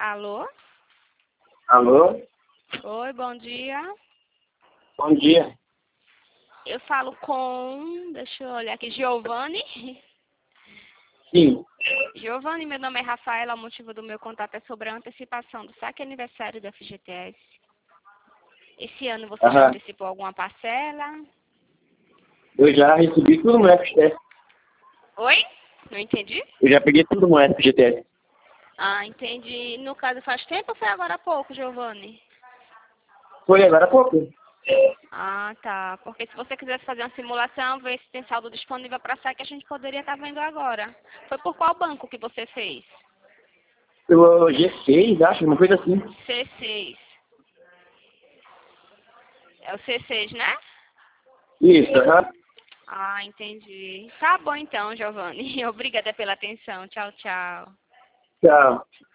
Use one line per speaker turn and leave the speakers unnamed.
Alô?
Alô?
Oi, bom dia.
Bom dia.
Eu falo com... Deixa eu olhar aqui. Giovanni?
Sim.
Giovanni, meu nome é Rafaela. O motivo do meu contato é sobre a antecipação do saque aniversário da FGTS. Esse ano você já antecipou alguma parcela?
Eu já recebi tudo no FGTS.
Oi? Não entendi?
Eu já peguei tudo no FGTS.
Ah, entendi. No caso, faz tempo ou foi agora há pouco, Giovanni?
Foi agora há pouco.
Ah, tá. Porque se você quisesse fazer uma simulação, ver se tem saldo disponível para saque, a gente poderia estar vendo agora. Foi por qual banco que você fez?
Pelo G6, acho, uma coisa assim.
C6. É o C6, né?
Isso, aham.
Ah, entendi. Tá bom então, Giovanni. Obrigada pela atenção. Tchau, tchau.
Tchau.